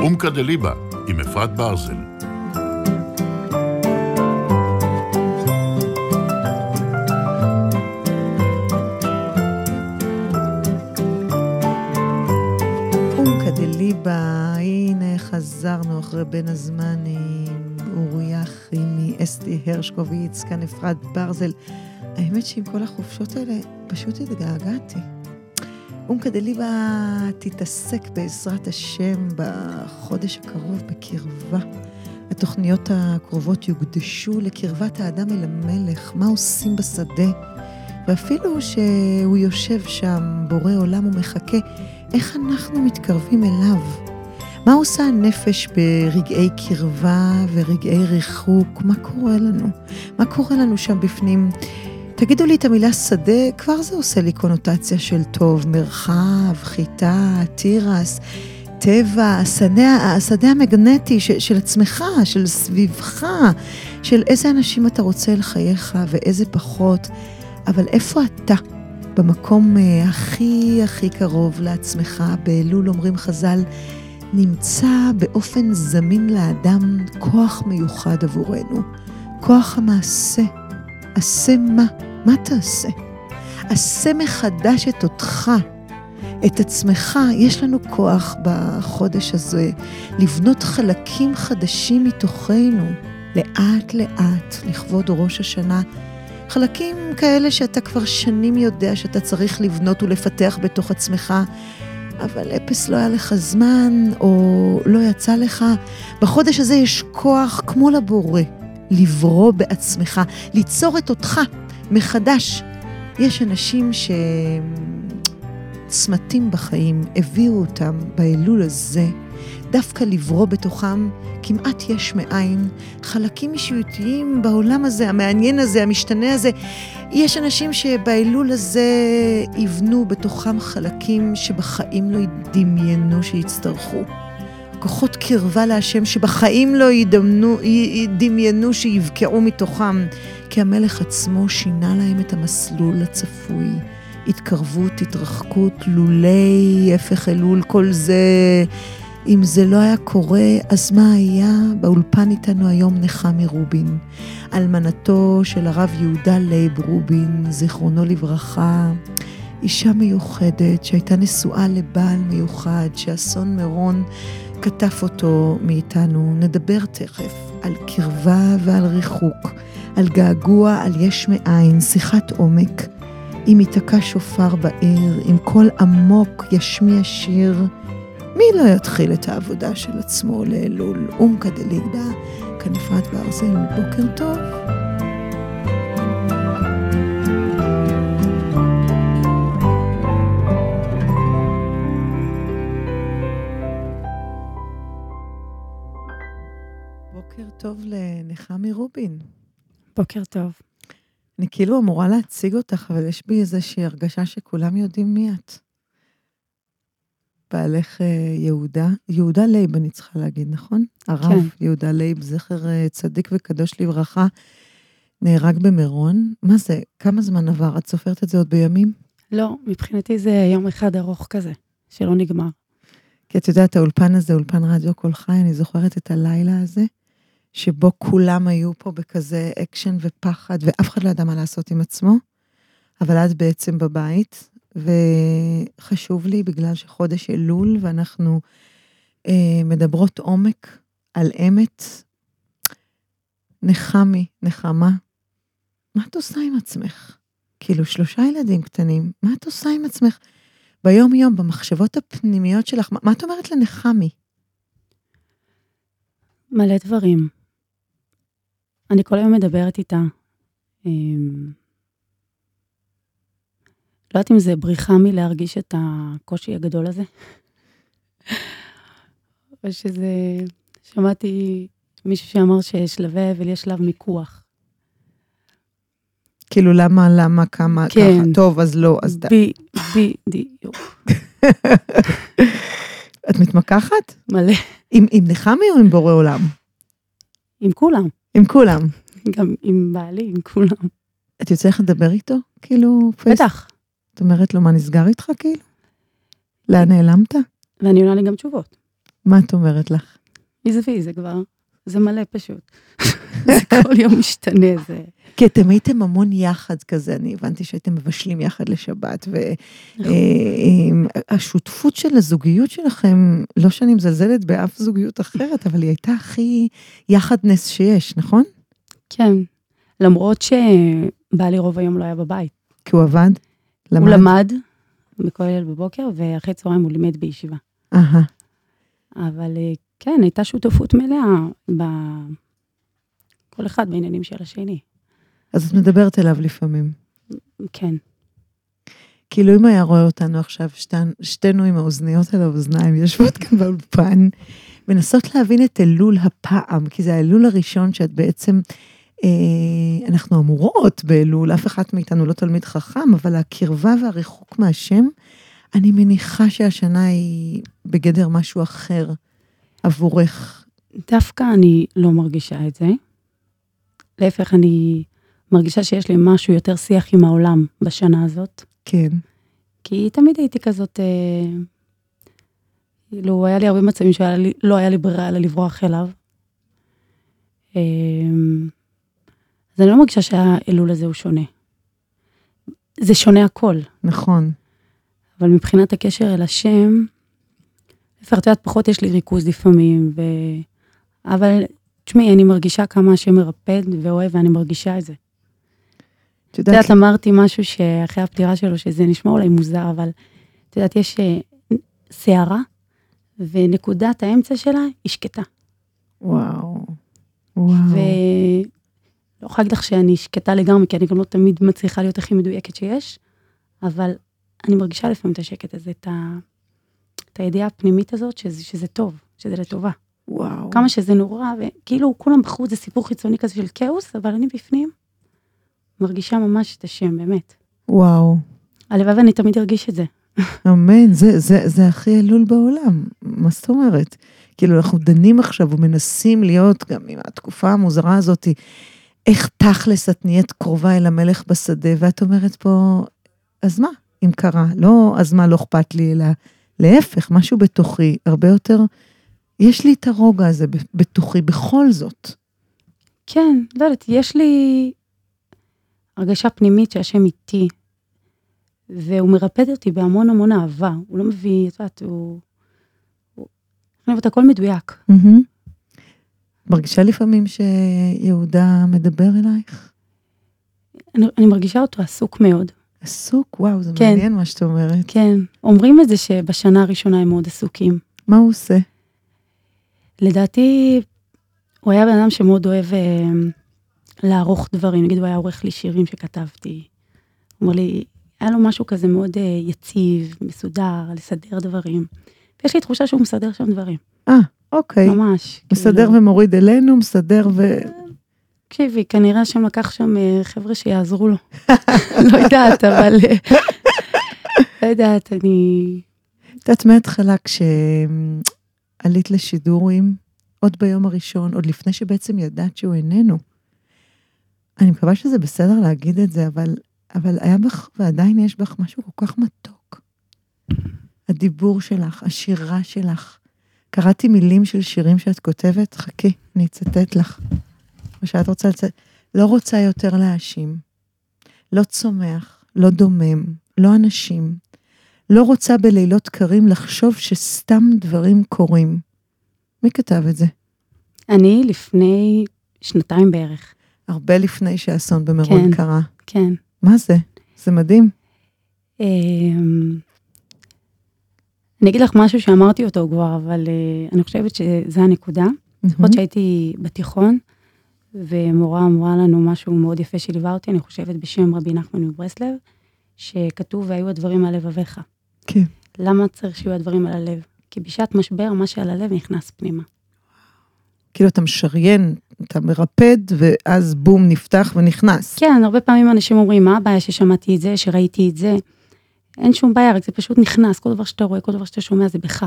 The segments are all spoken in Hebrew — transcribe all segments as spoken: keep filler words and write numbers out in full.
אומקה דליבה, עם אפרת ברזל. אומקה דליבה, הנה חזרנו אחרי בין הזמנים, אורי יחי מאסתי הרשקוביץ, כאן אפרת ברזל. האמת שעם כל החופשות האלה פשוט התגעגעתי. אומקה דליבה תתעסק בעזרת השם בחודש הקרוב בקרבה. התוכניות הקרובות יוקדשו לקרבת האדם אל המלך, מה עושים בשדה, ואפילו שהוא יושב שם, בורא עולם ומחכה, איך אנחנו מתקרבים אליו. מה עושה הנפש ברגעי קרבה ורגעי ריחוק? מה קורה לנו? מה קורה לנו שם בפנים? תגידו לי את המילה שדה, כבר זה עושה לי קונוטציה של טוב, מרחב, חיטה, תירס, טבע, השדה, השדה המגנטי של, של עצמך, של סביבך, של איזה אנשים אתה רוצה לחייך ואיזה פחות, אבל איפה אתה? במקום הכי הכי קרוב לעצמך, באלול אומרים חז"ל, נמצא באופן זמין לאדם כוח מיוחד עבורנו, כוח המעשה. עשה מה? מה תעשה? עשה מחדש את אותך, את עצמך. יש לנו כוח בחודש הזה לבנות חלקים חדשים מתוכנו, לאט לאט, לכבוד ראש השנה. חלקים כאלה שאתה כבר שנים יודע שאתה צריך לבנות ולפתח בתוך עצמך, אבל אפס לא היה לך זמן או לא יצא לך. בחודש הזה יש כוח כמו לבורא, לברוא בעצמך, ליצור את אותך מחדש. יש אנשים שצמתים בחיים, הביאו אותם באלול הזה, דווקא לברוא בתוכם כמעט יש מאין, חלקים אישיותיים בעולם הזה, המעניין הזה, המשתנה הזה. יש אנשים שבאלול הזה יבנו בתוכם חלקים שבחיים לא ידמיינו שיצטרכו. כוחות קרבה להשם שבחיים לא ידמנו, ידמיינו שיבקעו מתוכם, כי המלך עצמו שינה להם את המסלול הצפוי. התקרבות, התרחקות, לולי, הפך אלול, כל זה. אם זה לא היה קורה, אז מה היה? באולפן איתנו היום נחמי רובין, אלמנתו של הרב יהודה לייב רובין, זיכרונו לברכה, אישה מיוחדת שהייתה נשואה לבעל מיוחד, שאסון מירון כתף אותו מאיתנו. נדבר תכף על קרבה ועל ריחוק, על געגוע, על יש מאין, שיחת עומק, אם יתקע שופר בעיר, עם קול עמוק ישמיע שיר. מי לא יתחיל את העבודה של עצמו לאלול? אומקה דליבה, כאן אפרת ברזל, בוקר טוב. בוקר טוב לנחמי רובין. בוקר טוב. אני כאילו אמורה להציג אותך, אבל יש בי איזושהי הרגשה שכולם יודעים מי את. בעלך יהודה, יהודה לייב אני צריכה להגיד, נכון? הרב כן. יהודה לייב, זכר צדיק וקדוש לברכה, נהרג במירון. מה זה? כמה זמן עבר? את סופרת את זה עוד בימים? לא, מבחינתי זה יום אחד ארוך כזה, שלא נגמר. כי את יודעת, האולפן הזה, אולפן רדיו כל חי, אני זוכרת את הלילה הזה, שבו כולם היו פה בכזה אקשן ופחד, ואף אחד לא ידע מה לעשות עם עצמו, אבל את בעצם בבית, וחשוב לי בגלל שחודש אלול, ואנחנו אה, מדברות עומק על אמת. נחמי, נחמה, מה את עושה עם עצמך? כאילו שלושה ילדים קטנים, מה את עושה עם עצמך? ביום יום, במחשבות הפנימיות שלך, מה, מה את אומרת לנחמי? מלא דברים. אני כל היום מדברת איתה. לא יודעת אם זה בריחה מלהרגיש את הקושי הגדול הזה. או שזה, שמעתי מישהו שאמר ששלבי אבל יש שלב מיקוח. כאילו למה, למה, כמה, כן. ככה, טוב, אז לא, אז די. בי, בי, די, יו. את מתמקחת? מלא. עם, עם נחמי או עם בורא עולם? עם כולם. עם כולם. גם עם בעלי, עם כולם. את יוצא לך לדבר איתו? כאילו, בטח. את אומרת לו, מה נסגר איתך כאילו? לאן נעלמת? ואני עונה לי גם תשובות. מה את אומרת לך? עזבי, זה כבר, זה מלא פשוט. זה כל יום משתנה, זה... כי אתם הייתם המון יחד כזה, אני הבנתי שהייתם מבשלים יחד לשבת, והשותפות של הזוגיות שלכם, לא שאני מזלזלת באף זוגיות אחרת, אבל היא הייתה הכי יחדנס שיש, נכון? כן, למרות שבעלי רוב היום לא היה בבית. כי הוא עבד? הוא למד בכולל בבוקר, ואחרי צהריים הוא לימד בישיבה. אהה. אבל כן, הייתה שותפות מלאה, כל אחד בעניינים של השני. אז את מדברת אליו לפעמים. כן. כאילו אם היה רואה אותנו עכשיו, שתן, שתינו עם האוזניות על האוזניים, יושבות כאן באולפן, מנסות להבין את אלול הפעם, כי זה האלול הראשון שאת בעצם, אה, אנחנו אמורות באלול, אף אחד מאיתנו לא תלמיד חכם, אבל הקרבה והריחוק מהשם, אני מניחה שהשנה היא בגדר משהו אחר עבורך. דווקא אני לא מרגישה את זה. להפך, אני מרגישה שיש לי משהו יותר שיח עם העולם בשנה הזאת. כן. כי תמיד הייתי כזאת, אה, כאילו, היה לי הרבה מצבים שלא היה לי ברירה אלא לברוח אליו. אה, אז אני לא מרגישה שהאלול הזה הוא שונה. זה שונה הכל. נכון. אבל מבחינת הקשר אל השם, לפחות פחות יש לי ריכוז לפעמים, ו... אבל תשמעי, אני מרגישה כמה השם מרפד ואוהב, ואני מרגישה את זה. את יודעת, אמרתי משהו שאחרי הפטירה שלו, שזה נשמע אולי מוזר, אבל את יודעת, יש שערה, ונקודת האמצע שלה היא שקטה. וואו. וואו. ולא יכולה להגיד לך שאני שקטה לגמרי, כי אני גם לא תמיד מצליחה להיות הכי מדויקת שיש, אבל אני מרגישה לפעמים את השקט הזה, את, ה... את הידיעה הפנימית הזאת, שזה, שזה טוב, שזה לטובה. וואו. כמה שזה נורא, וכאילו כולם בחוץ, זה סיפור חיצוני כזה של כאוס, אבל אני בפנים מרגישה ממש את השם, באמת. וואו. הלוואי ואני תמיד ארגיש את זה. אמן, זה, זה, זה הכי אלול בעולם. מה זאת אומרת? כאילו אנחנו דנים עכשיו ומנסים להיות גם עם התקופה המוזרה הזאת, איך תכלס את נהיית קרובה אל המלך בשדה, ואת אומרת פה, אז מה? אם קרה, לא, אז מה לא אכפת לי, אלא להפך, משהו בתוכי, הרבה יותר, יש לי את הרוגע הזה בתוכי, בכל זאת. כן, לא יודעת, יש לי הרגשה פנימית שהשם איתי, והוא מרפד אותי בהמון המון אהבה, הוא לא מביא, את יודעת, הוא, הוא, אני יודעת, הכל מדויק. מרגישה לפעמים שיהודה מדבר אלייך? אני, אני מרגישה אותו עסוק מאוד. עסוק? וואו, זה כן. מעניין מה שאת אומרת. כן. אומרים את זה שבשנה הראשונה הם מאוד עסוקים. מה הוא עושה? לדעתי, הוא היה בן אדם שמאוד אוהב אה, לערוך דברים. נגיד, הוא היה עורך לי שירים שכתבתי. הוא אומר לי, היה לו משהו כזה מאוד אה, יציב, מסודר, לסדר דברים. ויש לי תחושה שהוא מסדר שם דברים. אה, אוקיי. ממש. מסדר כאילו... ומוריד אלינו, מסדר ו... תקשיבי, כנראה שהם לקח שם חבר'ה שיעזרו לו. לא יודעת, אבל... לא יודעת, אני... את יודעת מההתחלה, כשעלית לשידורים, עוד ביום הראשון, עוד לפני שבעצם ידעת שהוא איננו. אני מקווה שזה בסדר להגיד את זה, אבל, אבל היה בך, ועדיין יש בך משהו כל כך מתוק. הדיבור שלך, השירה שלך. קראתי מילים של שירים שאת כותבת, חכי, אני אצטט לך. מה שאת רוצה לצאת, לא רוצה יותר להאשים, לא צומח, לא דומם, לא אנשים, לא רוצה בלילות קרים לחשוב שסתם דברים קורים. מי כתב את זה? אני לפני שנתיים בערך. הרבה לפני שהאסון במירון כן, קרה. כן. מה זה? זה מדהים. אני אגיד לך משהו שאמרתי אותו כבר, אבל אני חושבת שזה הנקודה. לפחות שהייתי בתיכון, ומורה אמרה לנו משהו מאוד יפה שליווה אותי, אני חושבת בשם רבי נחמן מברסלב, שכתוב, והיו הדברים על לבביך. כן. למה צריך שיהיו הדברים על הלב? כי בשעת משבר, מה שעל הלב נכנס פנימה. כאילו אתה משריין, אתה מרפד, ואז בום נפתח ונכנס. כן, הרבה פעמים אנשים אומרים, מה הבעיה ששמעתי את זה, שראיתי את זה? אין שום בעיה, רק זה פשוט נכנס, כל דבר שאתה רואה, כל דבר שאתה שומע, זה בך.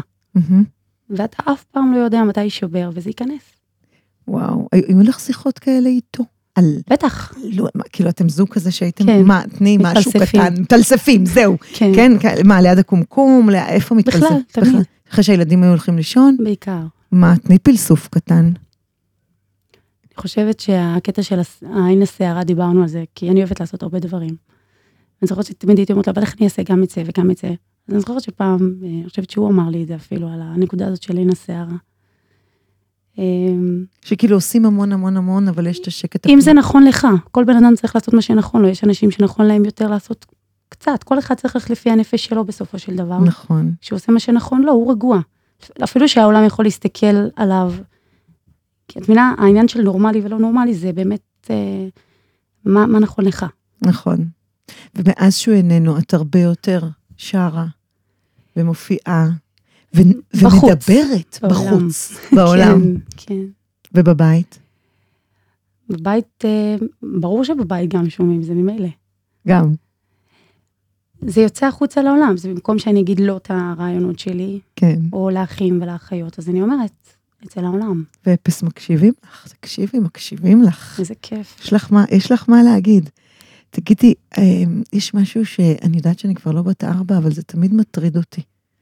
ואתה אף פעם לא יודע מתי יישבר, וזה ייכנס. וואו, היו לך שיחות כאלה איתו? על... בטח. לא, מה, כאילו, אתם זוג כזה שהייתם, כן. מה, תני משהו מתפלספים. קטן, מתפלספים, זהו. כן. כן, מה, ליד הקומקום, לא, איפה מתפלסף? בכלל, תמיד. אחרי שהילדים היו הולכים לישון? בעיקר. מה, תני פלסוף קטן. אני חושבת שהקטע של העין השערה, דיברנו על זה, כי אני אוהבת לעשות הרבה דברים. אני זוכרת שתמיד הייתי אומרת לה, אבל איך אני אעשה גם את זה וגם את זה. אז אני זוכרת שפעם, אני חושבת שהוא אמר לי את זה אפילו, על הנקודה הזאת של עין השערה. שכאילו עושים המון המון המון, אבל יש את השקט. אם זה נכון לך, כל בן אדם צריך לעשות מה שנכון לו, יש אנשים שנכון להם יותר לעשות קצת, כל אחד צריך ללכת לפי הנפש שלו בסופו של דבר. נכון. כשהוא עושה מה שנכון לו, הוא רגוע. אפילו שהעולם יכול להסתכל עליו, כי את מבינה, העניין של נורמלי ולא נורמלי, זה באמת, אה, מה, מה נכון לך. נכון. ומאז שהוא איננו, את הרבה יותר שרה, ומופיעה, ו- ומדברת בחוץ, בעולם. כן, כן. ובבית? בבית, אה, ברור שבבית גם שומעים, זה ממילא. גם. זה יוצא החוצה לעולם, זה במקום שאני אגיד לא את הרעיונות שלי, כן. או לאחים ולאחיות, אז אני אומרת, אצל העולם. ואפס מקשיבים לך, תקשיבי, מקשיבים לך. איזה כיף. יש לך מה, יש לך מה להגיד. תגידי, יש משהו שאני יודעת שאני כבר לא בת ארבע, אבל זה תמיד מטריד אותי.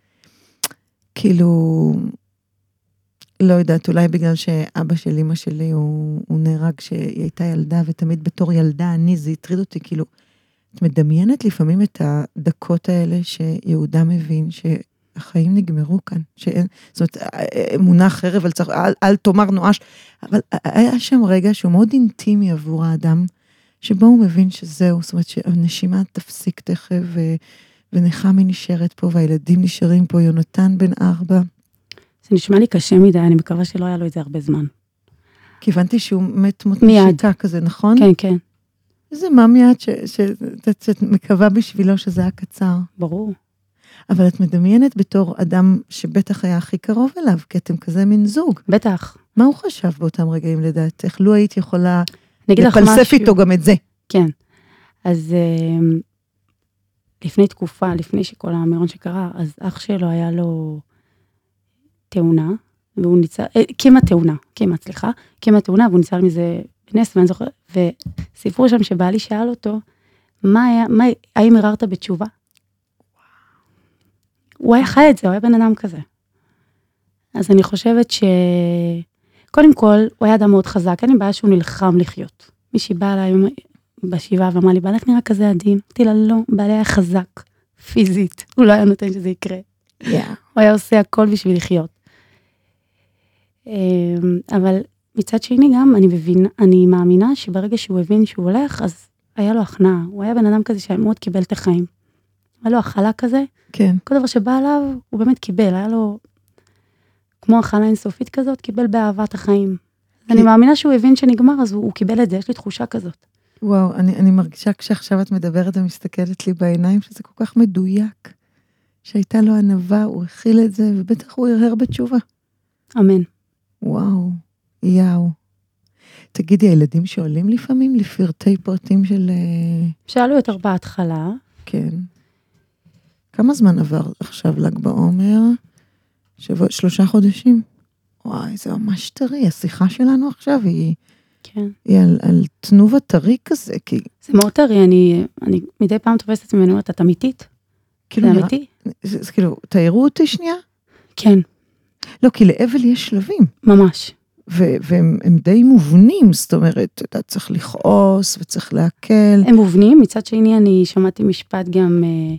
כאילו, לא יודעת, אולי בגלל שאבא של אמא שלי הוא, הוא נהרג שהיא הייתה ילדה, ותמיד בתור ילדה אני, זה הטריד אותי, כאילו, את מדמיינת לפעמים את הדקות האלה שיהודה מבין שהחיים נגמרו כאן, שאין, זאת אומרת, מונח חרב על, על, על תאמר נואש, אבל היה שם רגע שהוא מאוד אינטימי עבור האדם, שבו הוא מבין שזהו, זאת אומרת שהנשימה תפסיק תכף, ו, ונחמי נשארת פה, והילדים נשארים פה, יונתן בן ארבע. זה נשמע לי קשה מדי, אני מקווה שלא היה לו את זה הרבה זמן. כי הבנתי שהוא מת מות נשיקה כזה, נכון? כן, כן. זה מה מיד שאת מקווה בשבילו שזה היה קצר. ברור. אבל את מדמיינת בתור אדם שבטח היה הכי קרוב אליו, כי אתם כזה מין זוג. בטח. מה הוא חשב באותם רגעים לדעתך? לו היית יכולה לפלסף משהו... איתו גם את זה. כן. אז לפני תקופה, לפני שכל המירון שקרה, אז אח שלו היה לו תאונה, והוא ניצל, כמעט תאונה, כמעט, סליחה, כמעט תאונה, והוא ניצל מזה בנס, ואני זוכר, וסיפור שם שבעלי שאל אותו, מה היה, מה, האם הררת בתשובה? הוא היה חי את זה, הוא היה בן אדם כזה. אז אני חושבת ש... קודם כל, הוא היה אדם מאוד חזק, אין לי בעיה שהוא נלחם לחיות. מישהי באה אליי בשבעה ואמרה לי, בעלך נראה כזה עדין. אמרתי לה, לא, בעלי היה חזק, פיזית. הוא לא היה נותן שזה יקרה. Yeah. הוא היה עושה הכל בשביל לחיות. אבל מצד שני גם, אני מבינה, אני מאמינה שברגע שהוא הבין שהוא הולך, אז היה לו הכנעה. הוא היה בן אדם כזה שמאוד קיבל את החיים. היה לו הכלה כזה. כן. כל דבר שבא עליו, הוא באמת קיבל. היה לו, כמו הכלה אינסופית כזאת, קיבל באהבת החיים. כי... אני מאמינה שהוא הבין שנגמר, אז הוא, הוא קיבל את זה. יש לי תחושה כזאת. וואו, אני, אני מרגישה כשעכשיו את מדברת ומסתכלת לי בעיניים, שזה כל כך מדויק. שהייתה לו ענווה, הוא הכיל את זה, ובטח הוא הרהר בתשובה. אמן. וואו, יאו. תגידי, הילדים שואלים לפעמים לפרטי פרטים של... שאלו יותר בהתחלה. כן. כמה זמן עבר עכשיו ל"ג בעומר? שבוע, שלושה חודשים? וואי, זה ממש טרי. השיחה שלנו עכשיו היא... כן. היא על, על תנובה טרי כזה, כי... זה מאוד טרי, אני, אני מדי פעם תופסת ממנו, את אמיתית? כאילו זה נראה, אמיתי? זה, זה כאילו, תארו אותי שנייה? כן. לא, כי לאבל יש שלבים. ממש. ו- והם הם די מובנים, זאת אומרת, אתה צריך לכעוס וצריך להקל. הם מובנים, מצד שני אני שמעתי משפט גם, אה,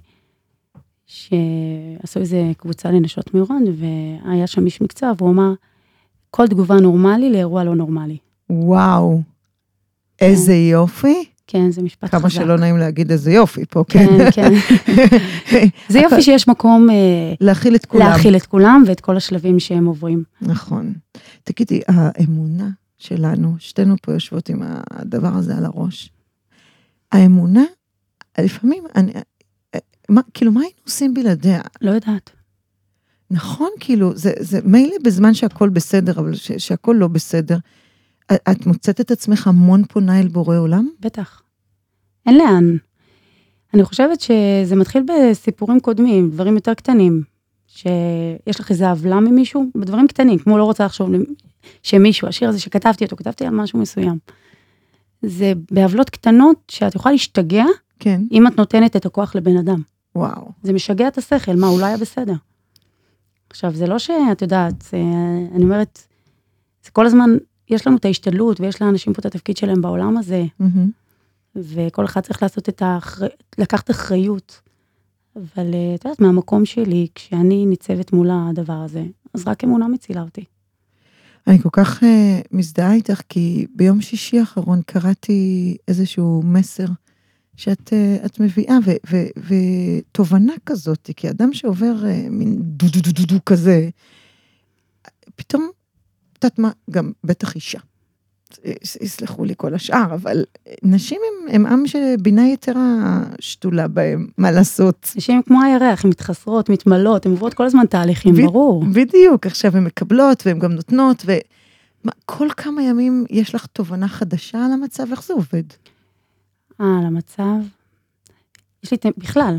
שעשו איזה קבוצה לנשות מירון, והיה שם איש מקצוע, והוא אמר, כל תגובה נורמלי לאירוע לא נורמלי. וואו, איזה יופי. כן, זה משפט חזק. כמה שלא נעים להגיד איזה יופי פה, כן. כן, כן. זה יופי שיש מקום להכיל את כולם. להכיל את כולם ואת כל השלבים שהם עוברים. נכון. תגידי, האמונה שלנו, שתינו פה יושבות עם הדבר הזה על הראש, האמונה, לפעמים, אני, מה, כאילו, מה היינו עושים בלעדיה? לא יודעת. נכון, כאילו, זה, זה מילא בזמן שהכל בסדר, אבל ש, שהכל לא בסדר, את מוצאת את עצמך המון פונה אל בורא עולם? בטח. אין לאן. אני חושבת שזה מתחיל בסיפורים קודמים, דברים יותר קטנים, שיש לך איזה עוולה ממישהו, בדברים קטנים, כמו לא רוצה לחשוב שמישהו, השיר הזה שכתבתי אותו, כתבתי על משהו מסוים. זה בעוולות קטנות שאת יכולה להשתגע, כן. אם את נותנת את הכוח לבן אדם. וואו. זה משגע את השכל, מה, אולי היה בסדר. עכשיו, זה לא שאת יודעת, זה, אני אומרת, זה כל הזמן, יש לנו את ההשתדלות, ויש לאנשים פה את התפקיד שלהם בעולם הזה, Mm-hmm. וכל אחד צריך לעשות את האחר... לקחת אחריות. אבל את יודעת, מהמקום שלי, כשאני ניצבת מול הדבר הזה, אז רק אמונה מצילה אותי. אני כל כך uh, מזדהה איתך, כי ביום שישי האחרון קראתי איזשהו מסר, שאת uh, את מביאה, ו- ו- ותובנה כזאת, כי אדם שעובר uh, מין דו דו דו דו דו כזה, פתאום, יודעת מה, גם בטח אישה. יסלחו לי כל השאר, אבל נשים הם, הם עם שבינה יתרה שתולה בהם, מה לעשות. נשים הם כמו הירח, הן מתחסרות, מתמלות, הן עוברות כל הזמן תהליכים, ב- ברור. בדיוק, עכשיו הן מקבלות, והן גם נותנות, וכל כמה ימים יש לך תובנה חדשה על המצב, איך זה עובד? אה, על המצב? יש לי, בכלל.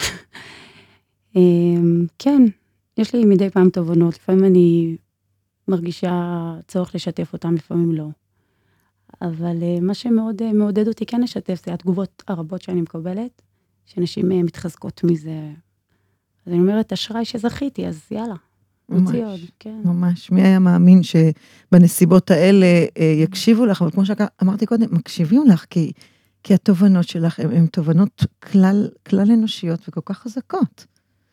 כן, יש לי מדי פעם תובנות, לפעמים אני מרגישה צורך לשתף אותם, לפעמים לא. אבל מה שמאוד מעודד אותי כן לשתף, זה התגובות הרבות שאני מקבלת, שאנשים מתחזקות מזה. אז אני אומרת, אשראי שזכיתי, אז יאללה, נוציא עוד. כן. ממש, מי היה מאמין שבנסיבות האלה יקשיבו לך, אבל כמו שאמרתי קודם, מקשיבים לך, כי, כי התובנות שלך הן תובנות כלל, כלל אנושיות וכל כך חזקות.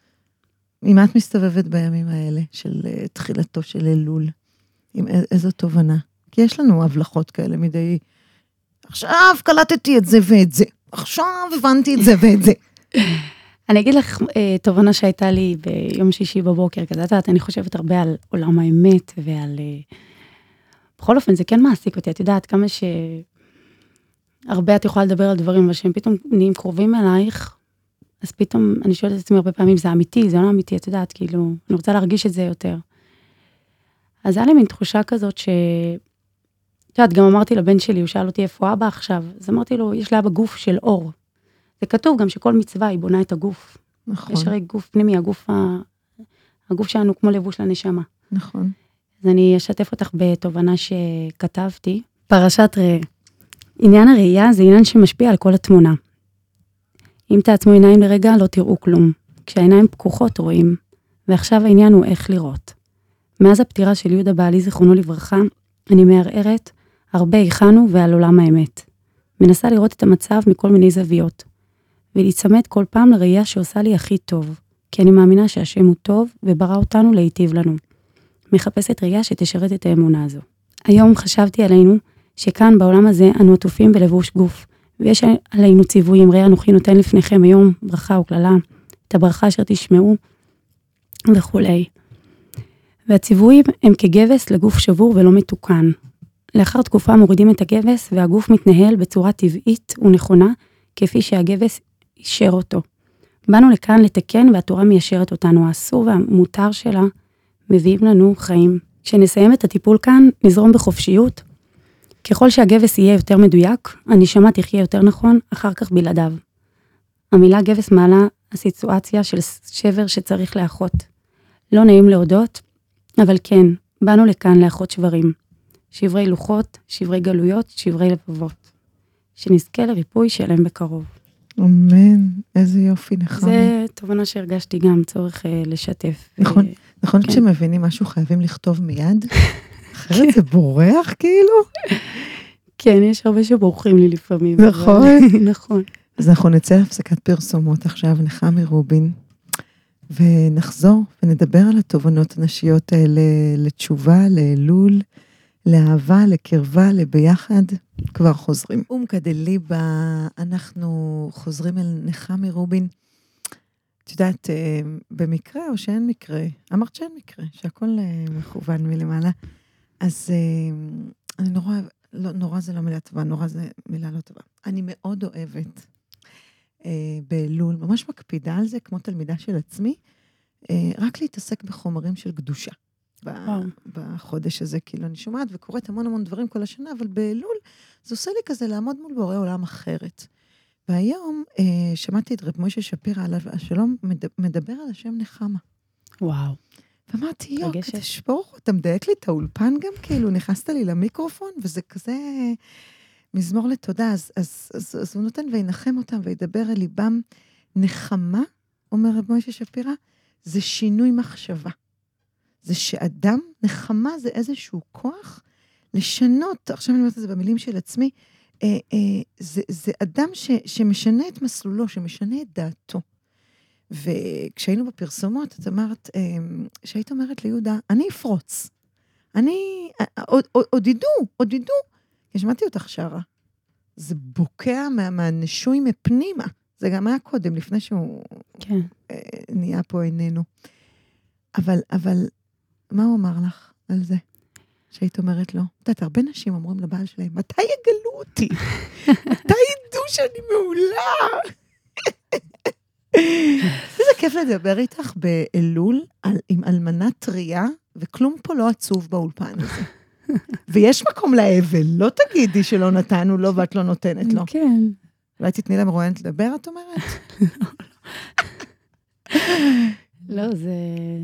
אם את מסתובבת בימים האלה, של תחילתו של אלול, עם איזו תובנה? כי יש לנו הבלחות כאלה מדי, עכשיו קלטתי את זה ואת זה, עכשיו הבנתי את זה ואת זה. אני אגיד לך תובנה שהייתה לי ביום שישי בבוקר, כזה, את יודעת, אני חושבת הרבה על עולם האמת, ועל, בכל אופן, זה כן מעסיק אותי, את יודעת, כמה שהרבה את יכולה לדבר על דברים, אבל שהם פתאום נהיים קרובים אלייך, אז פתאום אני שואלת את עצמי הרבה פעמים, זה אמיתי, זה לא אמיתי, את יודעת, כאילו, אני רוצה להרגיש את זה יותר. אז היה לי מין תחושה כזאת ש... את יודעת, גם אמרתי לבן שלי, הוא שאל אותי איפה אבא עכשיו, אז אמרתי לו, יש לה בגוף של אור. זה כתוב גם שכל מצווה היא בונה את הגוף. נכון. יש הרי גוף פנימי, הגוף, ה... הגוף שלנו כמו לבוש לנשמה. נכון. אז אני אשתף אותך בתובנה שכתבתי. פרשת ראה. עניין הראייה זה עניין שמשפיע על כל התמונה. אם תעצמו עיניים לרגע, לא תראו כלום. כשהעיניים פקוחות רואים, ועכשיו העניין הוא איך לראות. מאז הפטירה של יהודה בעלי זיכרונו לברכה, אני מערערת הרבה איכנו ועל עולם האמת. מנסה לראות את המצב מכל מיני זוויות, ולהצמד כל פעם לראייה שעושה לי הכי טוב, כי אני מאמינה שהשם הוא טוב וברא אותנו להיטיב לנו. מחפשת ראייה שתשרת את האמונה הזו. היום חשבתי עלינו שכאן בעולם הזה אנו עטופים בלבוש גוף, ויש עלינו ציוויים, ראה אנוכי נותן לפניכם היום ברכה וכללה, את הברכה אשר תשמעו וכולי. והציוויים הם כגבס לגוף שבור ולא מתוקן. לאחר תקופה מורידים את הגבס והגוף מתנהל בצורה טבעית ונכונה, כפי שהגבס אישר אותו. באנו לכאן לתקן והתורה מיישרת אותנו, האסור והמותר שלה מביאים לנו חיים. כשנסיים את הטיפול כאן, נזרום בחופשיות. ככל שהגבס יהיה יותר מדויק, הנשמה תחיה יותר נכון, אחר כך בלעדיו. המילה גבס מעלה הסיטואציה של שבר שצריך לאחות. לא נעים להודות, אבל כן, באנו לכאן לאחות שברים. שברי לוחות, שברי גלויות, שברי לבבות. שנזכה לריפוי שלם בקרוב. אמן, איזה יופי נחמי. זה תובנה שהרגשתי גם צורך אה, לשתף. נכון, ו... נכון, כן. כשמבינים משהו חייבים לכתוב מיד, אחרת זה בורח כאילו. כן, יש הרבה שבורחים לי לפעמים. נכון. אבל... נכון. אז אנחנו נצא להפסקת פרסומות עכשיו, נחמי רובין, ונחזור ונדבר על התובנות הנשיות האלה לתשובה, לאלול, לאהבה, לקרבה, לביחד, כבר חוזרים. אומקה דליבה, אנחנו חוזרים אל נחמי רובין. את יודעת, במקרה או שאין מקרה? אמרת שאין מקרה, שהכל מכוון מלמעלה. אז אני נורא, לא, נורא זה לא מילה טובה, נורא זה מילה לא טובה. אני מאוד אוהבת באלול, ממש מקפידה על זה, כמו תלמידה של עצמי, רק להתעסק בחומרים של קדושה. בחודש הזה, כאילו אני שומעת וקוראת המון המון דברים כל השנה, אבל באלול זה עושה לי כזה לעמוד מול בורא עולם אחרת. והיום שמעתי את רב מוישה שפירא עליו השלום מדבר על השם נחמה. וואו. ואמרתי, יו, תשפור, אתה מדייק לי את האולפן גם, כאילו נכנסת לי למיקרופון, וזה כזה מזמור לתודה, אז, אז, אז, אז הוא נותן וינחם אותם וידבר אל ליבם. נחמה, אומר רב משה שפירא, זה שינוי מחשבה. זה שאדם, נחמה זה איזשהו כוח לשנות, עכשיו אני אומרת את זה במילים של עצמי, אה, אה, זה, זה אדם ש, שמשנה את מסלולו, שמשנה את דעתו. וכשהיינו בפרסומות, את אמרת, אה, שהיית אומרת ליהודה, אני אפרוץ. אני, עוד, עוד, עוד ידעו, עוד ידעו. שמעתי אותך שרה. זה בוקע מה, מהנשוי מפנימה. זה גם היה קודם, לפני שהוא כן. אה, נהיה פה איננו. אבל, אבל, מה הוא אמר לך על זה? שהיית אומרת לו, את יודעת, הרבה נשים אומרים לבעל שלהם, מתי יגלו אותי? מתי ידעו שאני מעולה? איזה כיף לדבר איתך באלול, על, עם אלמנה טריה, וכלום פה לא עצוב באולפן הזה. ויש מקום לאבל, לא תגידי שלא נתנו לו ואת לא נותנת לו. כן. אולי תתני למרואיינת לדבר, את אומרת? לא, זה...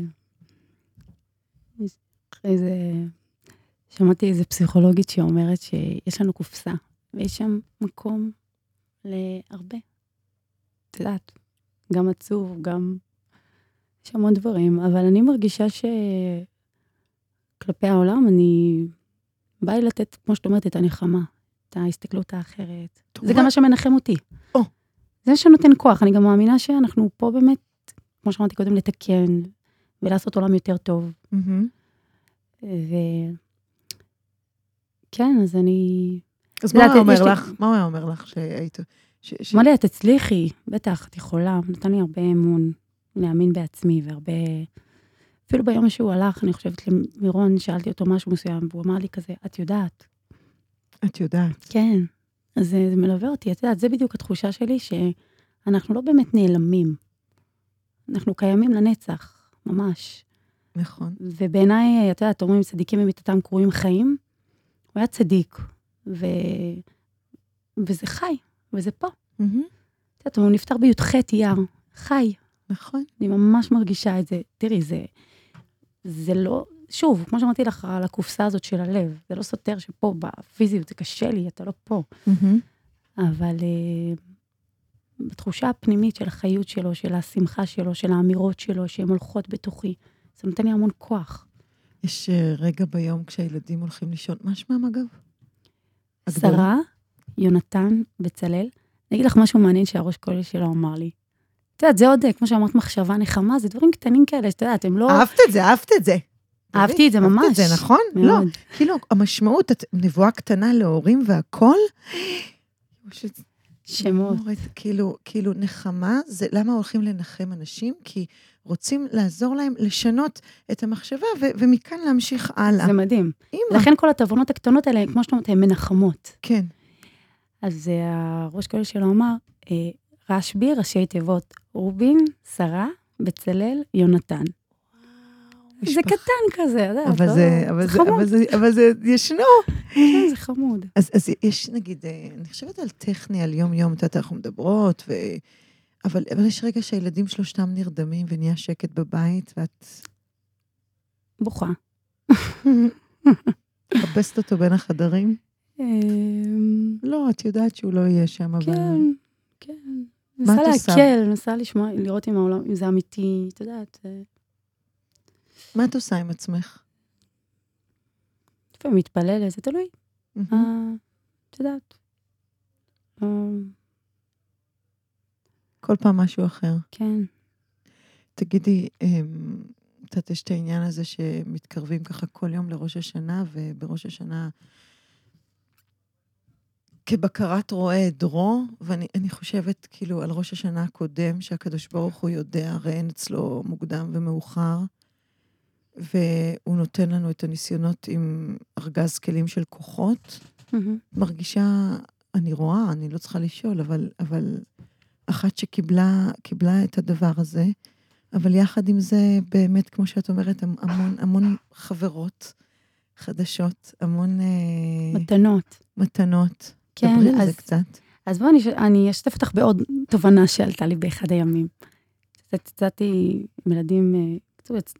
אחרי זה... שמעתי איזו פסיכולוגית שאומרת שיש לנו קופסה, ויש שם מקום להרבה. את יודעת, גם עצוב, גם... יש המון דברים, אבל אני מרגישה שכלפי העולם אני באה לתת, כמו שאת אומרת, את הנחמה, את ההסתכלות האחרת. זה גם מה שמנחם אותי. או. זה שנותן כוח. אני גם מאמינה שאנחנו פה באמת, כמו שאמרתי קודם, לתקן ולעשות עולם יותר טוב. ו... כן, אז אני... אז מה הוא אומר לך? מה הוא אומר לך שהיית... אמר לי, את תצליחי, בטח, את יכולה. נתן לי הרבה אמון, להאמין בעצמי, והרבה... אפילו ביום שהוא הלך, אני חושבת למירון, שאלתי אותו משהו מסוים, והוא אמר לי כזה, את יודעת. את יודעת. כן. אז זה מלווה אותי, את יודעת, זה בדיוק התחושה שלי, שאנחנו לא באמת נעלמים. אנחנו קיימים לנצח, ממש. נכון. ובעיניי, את יודעת, אומרים, צדיקים ממיתתם קרויים חיים, הוא היה צדיק, ו... וזה חי, וזה פה. Mm-hmm. את יודעת, הוא נפטר בי"ח אייר, חי. נכון. אני ממש מרגישה את זה. תראי, זה, זה לא, שוב, כמו שאמרתי לך, על הקופסה הזאת של הלב, זה לא סותר שפה בפיזיות, זה קשה לי, אתה לא פה. Mm-hmm. אבל uh, בתחושה הפנימית של החיות שלו, של השמחה שלו, של האמירות שלו, שהן הולכות בתוכי, זה נותן לי המון כוח. יש רגע ביום כשהילדים הולכים לישון, מה שמם אגב? שרה, יונתן, בצלאל. אני אגיד לך משהו מעניין שהראש כולל שלו אמר לי. את יודעת, זה עוד, כמו שאמרת, מחשבה נחמה, זה דברים קטנים כאלה, שאת יודעת, הם לא... אהבת את זה, אהבת את זה. אהבתי את זה ממש. אהבת את זה, נכון? לא, כאילו, המשמעות, נבואה קטנה להורים והכל, שמות. כאילו, כאילו, נחמה, זה למה הולכים לנחם אנשים? כי רוצים לעזור להם לשנות את המחשבה, ומכאן להמשיך הלאה. זה מדהים. לכן כל התבונות הקטנות האלה, כמו שאתה אומרת, הן מנחמות. כן. אז הראש כולל שלו אמר, רשב"י, ראשי תיבות, רובין, שרה, בצלאל, יונתן. זה קטן כזה, אבל זה ישנו. כן, זה חמוד. אז יש, נגיד, אני חושבת על טכני, על יום-יום, את יודעת, אנחנו מדברות, אבל יש רגע שהילדים שלושתם נרדמים, ונהיה שקט בבית, ואת... בוכה. חפשת אותו בין החדרים? לא, את יודעת שהוא לא יהיה שם, אבל... כן, כן. נסה להקל, נסה לשמוע, לראות עם העולם, אם זה אמיתי, את יודעת. מה את עושה עם עצמך? לפעמים מתפללת, זה תלוי. את יודעת. כל פעם משהו אחר. כן. תגידי, את יודעת, יש את העניין הזה שמתקרבים ככה כל יום לראש השנה, ובראש השנה... כבקרת רואה עדרו, ואני חושבת כאילו על ראש השנה הקודם, שהקדוש ברוך הוא יודע, הרי אין אצלו מוקדם ומאוחר, והוא נותן לנו את הניסיונות עם ארגז כלים של כוחות. Mm-hmm. מרגישה, אני רואה, אני לא צריכה לשאול, אבל, אבל אחת שקיבלה קיבלה את הדבר הזה, אבל יחד עם זה, באמת, כמו שאת אומרת, המון, המון חברות חדשות, המון... מתנות. מתנות. כן, דברי על אז, זה קצת. אז בואו, אני, אני אשתף אותך בעוד תובנה שעלתה לי באחד הימים. יצאתי עם ילדים, קצת,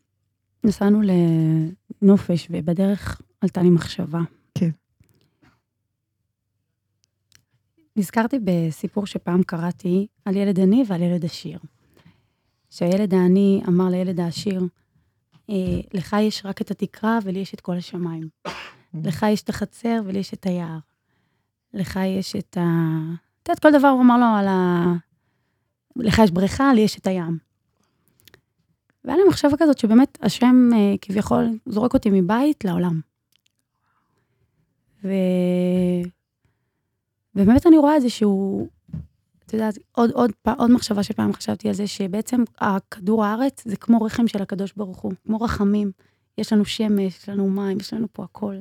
נסענו לנופש, ובדרך עלתה לי מחשבה. כן. נזכרתי בסיפור שפעם קראתי על ילד עני ועל ילד עשיר. שהילד העני אמר לילד העשיר, לך יש רק את התקרה ולי יש את כל השמיים. לך יש את החצר ולי יש את היער. לך יש את ה... אתה יודעת, כל דבר הוא אמר לו על ה... לך יש בריכה, לי יש את הים. והיה לי מחשבה כזאת שבאמת השם כביכול זורק אותי מבית לעולם. ו... ובאמת אני רואה את זה שהוא, אתה יודעת, עוד, עוד, עוד מחשבה שפעם חשבתי על זה, שבעצם הכדור הארץ זה כמו רחם של הקדוש ברוך הוא, כמו רחמים. יש לנו שמש, יש לנו מים, יש לנו פה הכל.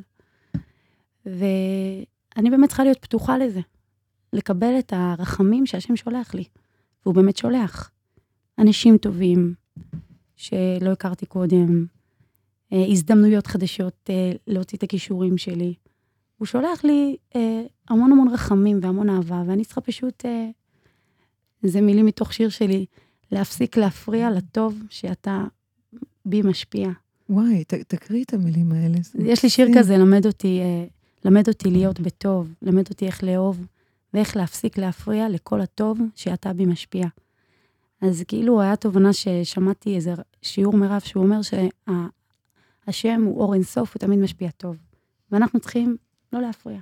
ואני באמת צריכה להיות פתוחה לזה. לקבל את הרחמים שהשם שולח לי. והוא באמת שולח. אנשים טובים שלא הכרתי קודם, הזדמנויות חדשות להוציא את הכישורים שלי. הוא שולח לי אה, המון המון רחמים והמון אהבה, ואני צריכה פשוט, אה, זה מילים מתוך שיר שלי, להפסיק להפריע לטוב שאתה בי משפיע. וואי, ת, תקריא את המילים האלה. יש לי שיר כזה, למד אותי, אה, למד אותי להיות בטוב, למד אותי איך לאהוב, ואיך להפסיק להפריע לכל הטוב שאתה בי משפיע. אז כאילו היה תובנה ששמעתי איזה שיעור מרב, שהוא אומר שהשם הוא אור אינסוף, הוא תמיד משפיע טוב. ואנחנו צריכים לא להפריע.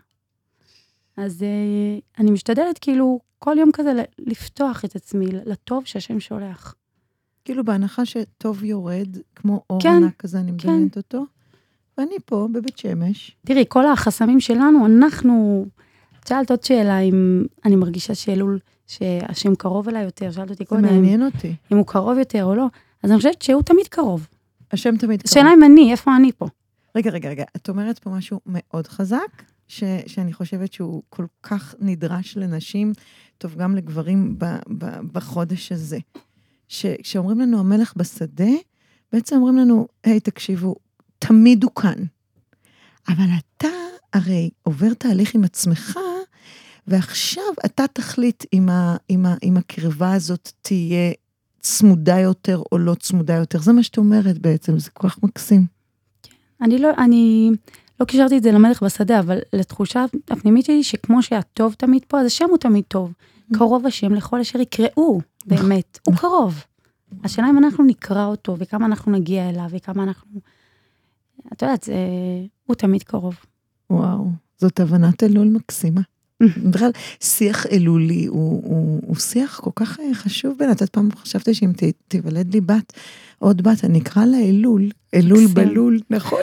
אז uh, אני משתדלת כאילו כל יום כזה לפתוח את עצמי לטוב שהשם שולח. כאילו בהנחה שטוב יורד, כמו אור כן, ענק כזה, אני מדמיינת כן. אותו, ואני פה בבית שמש. תראי, כל החסמים שלנו, אנחנו, שאלת עוד שאלה, אם אני מרגישה שאלול, שהשם קרוב אליי יותר, שאלת אותי קודם. זה מעניין אותי. אם הוא קרוב יותר או לא, אז אני חושבת שהוא תמיד קרוב. השם תמיד קרוב. שאלה אם אני, איפה אני פה? רגע, רגע, רגע, את אומרת פה משהו מאוד חזק, ש, שאני חושבת שהוא כל כך נדרש לנשים, טוב גם לגברים ב, ב, בחודש הזה. כשאומרים לנו המלך בשדה, בעצם אומרים לנו, היי, תקשיבו, תמיד הוא כאן. אבל אתה הרי עובר תהליך עם עצמך, ועכשיו אתה תחליט אם, ה, אם, ה, אם הקרבה הזאת תהיה צמודה יותר או לא צמודה יותר. זה מה שאת אומרת בעצם, זה כל כך מקסים. אני לא, אני לא קישרתי את זה למלך בשדה, אבל לתחושה הפנימית שלי, שכמו שהטוב תמיד פה, אז השם הוא תמיד טוב. קרוב השם לכל אשר יקראו, באמת. הוא קרוב. השאלה אם אנחנו נקרא אותו, וכמה אנחנו נגיע אליו, וכמה אנחנו... את יודעת, זה... הוא תמיד קרוב. וואו, זאת הבנת אלול מקסימה. בכלל, שיח אלולי הוא, הוא, הוא שיח כל כך חשוב בין, את פעם חשבתי שאם ת, תיוולד לי בת, עוד בת, אני אקרא לה אלול, אלול בלול, נכון?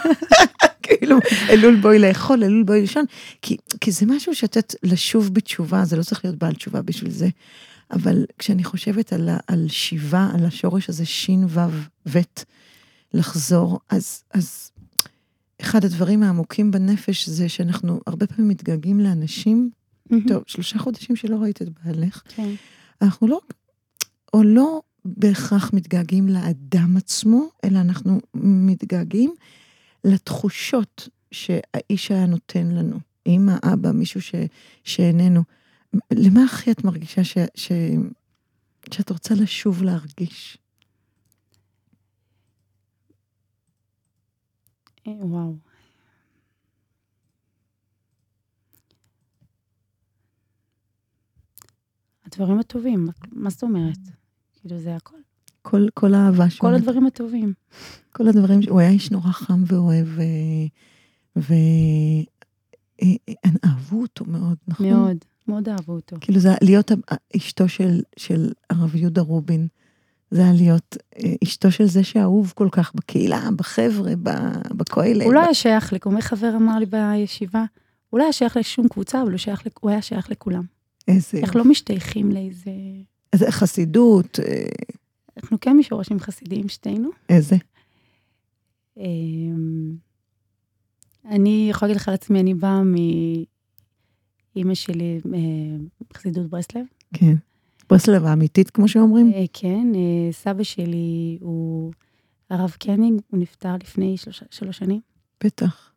כאילו, אלול בואי לאכול, אלול בואי לישון, כי, כי זה משהו שאת לשוב בתשובה, זה לא צריך להיות בעל תשובה בשביל זה, אבל כשאני חושבת על, על שיבה, על השורש הזה, שין וו ות, לחזור, אז, אז אחד הדברים העמוקים בנפש זה שאנחנו הרבה פעמים מתגעגעים לאנשים, טוב, שלושה חודשים שלא ראית את בעלך, אנחנו לא, או לא בהכרח מתגעגעים לאדם עצמו, אלא אנחנו מתגעגעים לתחושות שהאיש היה נותן לנו, אמא, אבא, מישהו ש, שאיננו. למה הכי את מרגישה ש, ש, שאת רוצה לשוב להרגיש? וואו. הדברים הטובים, מה זאת אומרת? כאילו זה הכל. כל, כל האהבה שהוא... כל הדברים הטובים. כל הדברים, הוא היה איש נורא חם ואוהב, והם אהבו אותו מאוד, נכון? מאוד, מאוד אהבו אותו. כאילו זה להיות אשתו של, של הרב יהודה רובין, זה היה להיות אשתו של זה שאהוב כל כך בקהילה, בחבר'ה, בכולל. הוא לא היה שייך, לקומי חבר אמר לי בישיבה, הוא לא היה שייך לשום קבוצה, אבל הוא היה שייך לכולם. איזה... איך לא משתייכים לאיזה... איזה חסידות. אנחנו כן משורשים חסידיים שתינו. איזה? אני יכולה להגיד לך על עצמי, אני באה מאמא שלי, חסידות ברסלב. כן. ברסלב האמיתית, כמו שאומרים? כן, סבא שלי הוא הרב קניג, הוא נפטר לפני שלוש, שלוש שנים. בטח.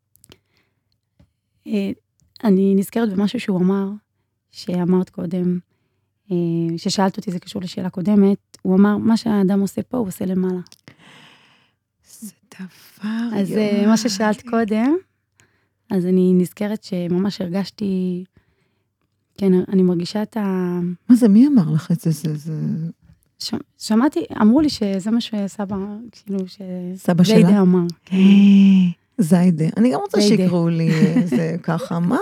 אני נזכרת במשהו שהוא אמר, שאמרת קודם, ששאלת אותי, זה קשור לשאלה קודמת, הוא אמר, מה שהאדם עושה פה, הוא עושה למעלה. זה דבר... אז יום. מה ששאלת קודם, אז אני נזכרת שממש הרגשתי, כן, אני מרגישה את ה... מה זה, מי אמר לך את זה? זה, זה... ש... שמעתי, אמרו לי שזה מה שסבא, כאילו, ש... סבא שלה? זיידה אמר. זיידה. אני גם רוצה שיקראו לי זה ככה, מה?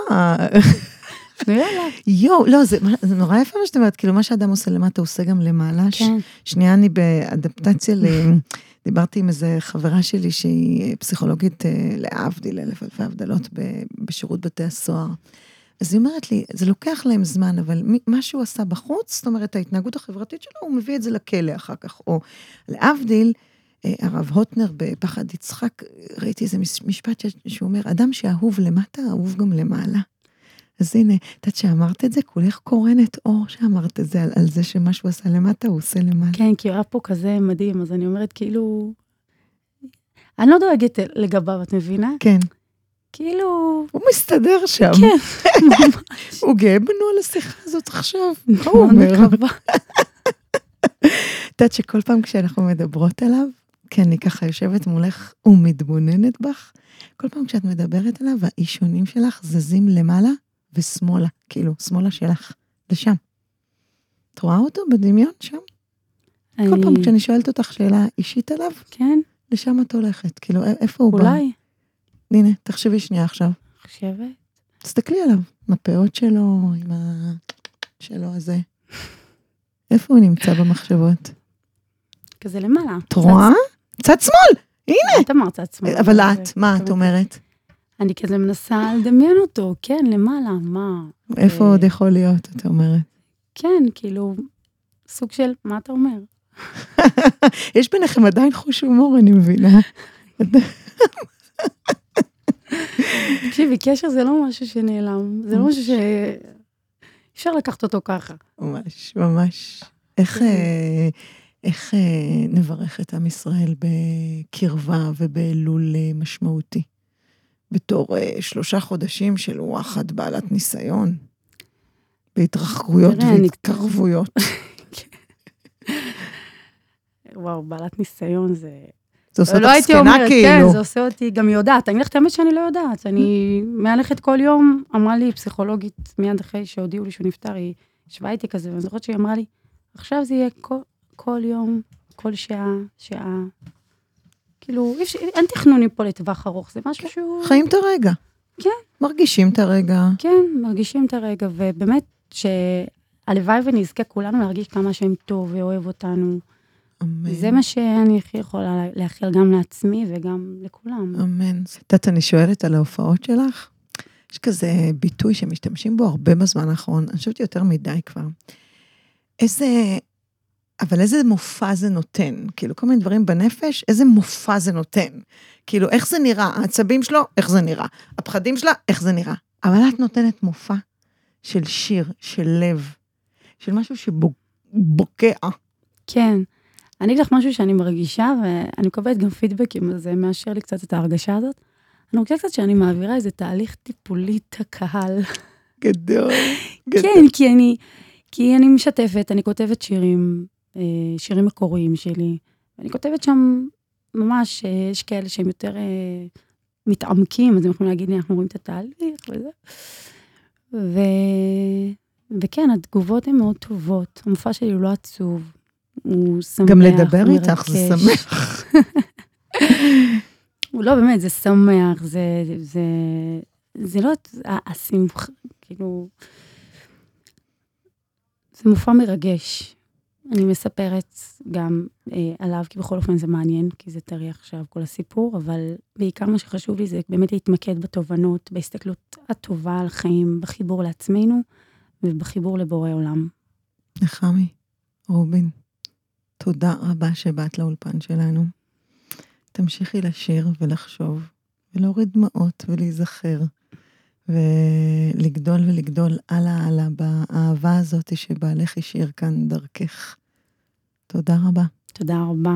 יו, לא, זה, זה נורא יפה מה שאת אומרת, כאילו מה שאדם עושה למטה, הוא עושה גם למעלה. כן. שנייה, אני באדפטציה, דיברתי עם איזה חברה שלי, שהיא פסיכולוגית להבדיל, אלף אלפי הבדלות בשירות בתי הסוהר. אז היא אומרת לי, זה לוקח להם זמן, אבל מה שהוא עשה בחוץ, זאת אומרת, ההתנהגות החברתית שלו, הוא מביא את זה לכלא אחר כך. או להבדיל, הרב הוטנר בפחד יצחק, ראיתי איזה משפט שהוא אומר, אדם שאהוב למטה, אהוב גם למעלה. אז הנה, את שאמרת את זה, כולך קורנת אור שאמרת את זה, על, על זה שמשהו עשה למטה, הוא עושה למעלה. כן, כי הוא היה פה כזה מדהים, אז אני אומרת, כאילו, אני לא דואגת לגביו, את מבינה? כן. כאילו... הוא מסתדר שם. כן, ממש. הוא גאה בנו על השיחה הזאת עכשיו. הוא אומר. את יודעת שכל פעם כשאנחנו מדברות עליו, כן, אני ככה יושבת מולך ומתבוננת בך, כל פעם כשאת מדברת עליו, האישונים שלך זזים למעלה ושמאלה, כאילו, שמאלה שלך, לשם. את רואה אותו בדמיון שם? אני... כל פעם כשאני שואלת אותך שאלה אישית עליו, כן. לשם את הולכת, כאילו, איפה הוא בא? אולי. הנה, תחשבי שנייה עכשיו. חשבת? תסתכלי עליו, עם הפאות שלו, עם ה... שלו הזה. איפה הוא נמצא במחשבות? כזה למעלה. את רואה? צד שמאל! הנה! את אמרת צד שמאל. אבל את, מה את אומרת? אני כזה מנסה לדמיין אותו, כן, למעלה, מה? איפה עוד יכול להיות, את אומרת? כן, כאילו, סוג של, מה אתה אומר? יש ביניכם עדיין חוש הומור, אני מבינה. תקשיבי, קשר זה לא משהו שנעלם, זה לא משהו שאפשר לקחת אותו ככה. ממש, ממש. איך... איך נברך את עם ישראל בקרבה ובאלול משמעותי? בתור שלושה חודשים של וואחד בעלת ניסיון, בהתרחקויות והתקרבויות. וואו, בעלת ניסיון זה... זה עושה אותך סקנה כאילו. כן, זה עושה אותי גם יודעת. אני הולכת האמת שאני לא יודעת. אני מהלכת כל יום, אמרה לי פסיכולוגית, מיד אחרי שהודיעו לי שהוא נפטר, היא שווה איתי כזה, ואני זוכרת שהיא אמרה לי, עכשיו זה יהיה כל... כל יום, כל שעה, שעה. כאילו, אין תכנונים פה לטווח ארוך, זה משהו שהוא... חיים את הרגע. כן. מרגישים את הרגע. כן, מרגישים את הרגע, ובאמת שהלוואי ונזכה כולנו להרגיש כמה שהם טוב ואוהב אותנו. אמן. זה מה שאני הכי יכולה להכיל גם לעצמי וגם לכולם. אמן. תת, אני שואלת על ההופעות שלך. יש כזה ביטוי שמשתמשים בו הרבה בזמן האחרון, אני חושבת יותר מדי כבר. איזה... אבל איזה מופע זה נותן? כאילו, כל מיני דברים בנפש, איזה מופע זה נותן? כאילו, איך זה נראה? העצבים שלו, איך זה נראה? הפחדים שלה, איך זה נראה? אבל את נותנת מופע של שיר, של לב, של משהו שבוקע. כן. אני אגיד לך משהו שאני מרגישה, ואני מקבלת גם פידבקים, אז זה מאשר לי קצת את ההרגשה הזאת. אני מרגישה קצת שאני מעבירה איזה תהליך טיפולי את הקהל. גדול. כן, כי אני, כי אני משתפת, אני כותבת שירים, שירים מקוריים שלי, ואני כותבת שם ממש, יש כאלה שהם יותר מתעמקים, אז הם יכולים להגיד לי, אנחנו רואים את התהליך וזה. ו... וכן, התגובות הן מאוד טובות. המופע שלי הוא לא עצוב, הוא שמח, גם לדבר איתך, זה שמח. הוא לא באמת, זה שמח, זה, זה, זה לא השמח, כאילו, זה מופע מרגש. אני מספרת גם אה, עליו, כי בכל אופן זה מעניין, כי זה טרי עכשיו כל הסיפור, אבל בעיקר מה שחשוב לי זה באמת להתמקד בתובנות, בהסתכלות הטובה על חיים, בחיבור לעצמנו, ובחיבור לבורא עולם. נחמי, רובין, תודה רבה שבאת לאולפן שלנו. תמשיכי לשיר ולחשוב, ולהוריד דמעות ולהיזכר, ולגדול ולגדול הלאה הלאה באהבה הזאת שבעלך השאיר כאן דרכך. תודה רבה. תודה רבה.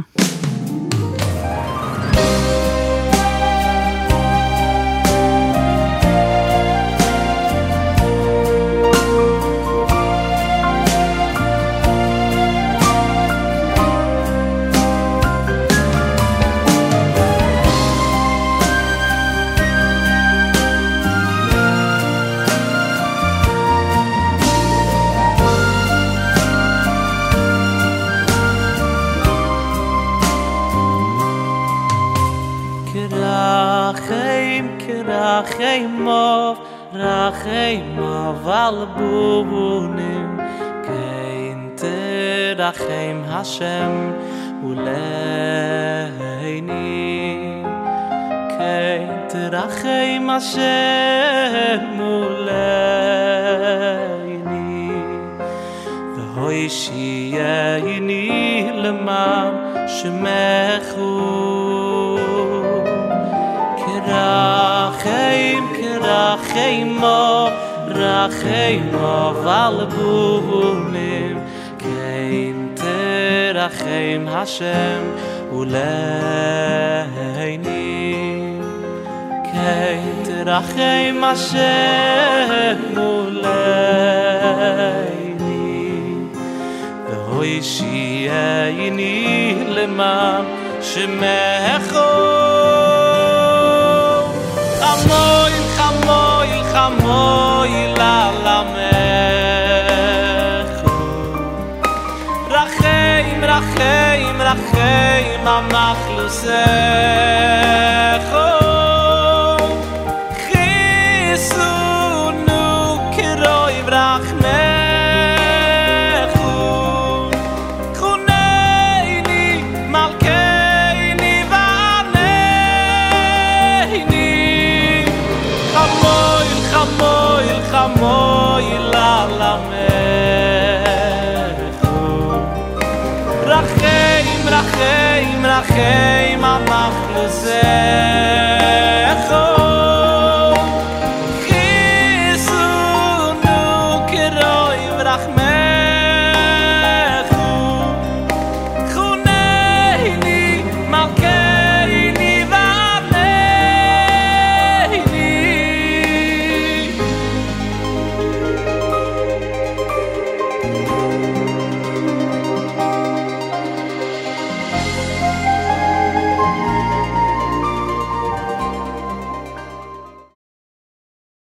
Rachem kerachemov, rachemov al bubunim, kein terachem Hashem uleini, kein terachem Hashem uleini, v'hoishiyeni lemam shemechu. Rachem, Rachemov, Rachemov al bubunim, kein terachem Hashem uleini, kein terachem Hashem uleini, v'hoishiyeni lemam shemecho. Chamoil, chamoil, chamoil alamechu, Rachem, Rachem, Rachem amachlusechu, Chisunu kiroi vrachmechu, Chuneini malkeini vaneini, Chamoil, chamoil, chamoil alamechu, Rachem, Rachem, Rachem amachlusechu, Chisunu kiroi vrachmechu, Chuneini malkeini vaneini.